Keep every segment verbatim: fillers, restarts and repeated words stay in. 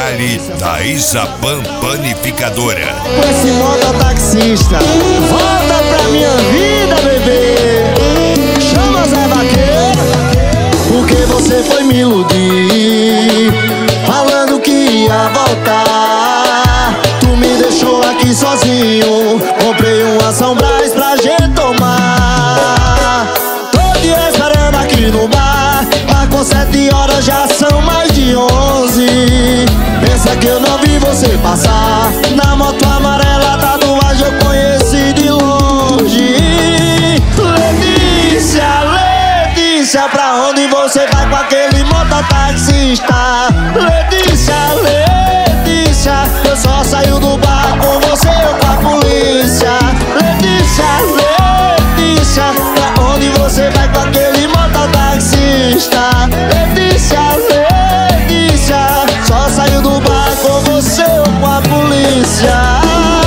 baile da Isapam Panificadora. Esse mototaxista, volta pra minha vida, bebê. Chama Zé Vaqueiro, porque você foi me iludir, falando que ia voltar. Tu me deixou aqui sozinho, comprei uma São Brás pra gente tomar. Tô te esperando aqui no bar, marcou sete horas, já são mais de onze. Pensa que eu não vi você passar, na moto amarela, tatuagem eu conheci de longe. Letícia, Letícia, pra onde você vai com aquele mototaxista? Letícia, Letícia, eu só saio do bar com você ou com a polícia. Letícia, Letícia, pra onde você vai com aquele mototaxista? Letícia, Letícia, só saio do bar com você ou com a polícia.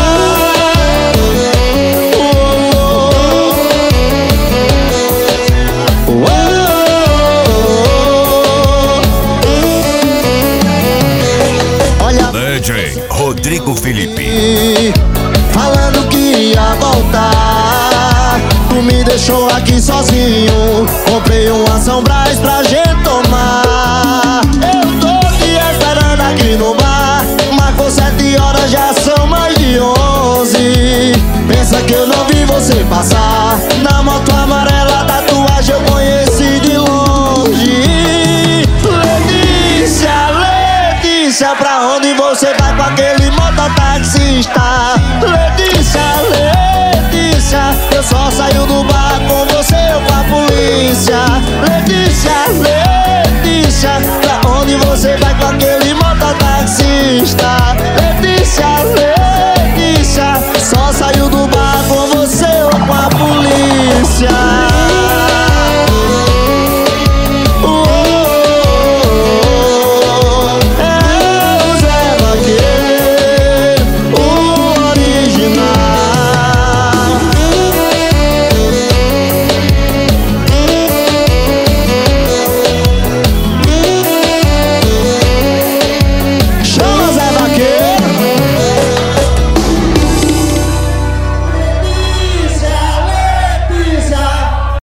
D J Rodrigo Felipe, falando que ia voltar. Tu me deixou aqui sozinho, comprei uma São Brás pra gente tomar. Eu tô te esperando aqui no bar, marcou sete horas, já são mais de onze. Pensa que eu não vi você passar, na moto amarela, tatuagem eu conheci de longe. Letícia, Letícia, pra onde você vai com aquele mototaxista? Letícia, Letícia, eu só saio do bar com você ou com a polícia. Letícia, Letícia, pra onde você vai com aquele mototaxista? Letícia,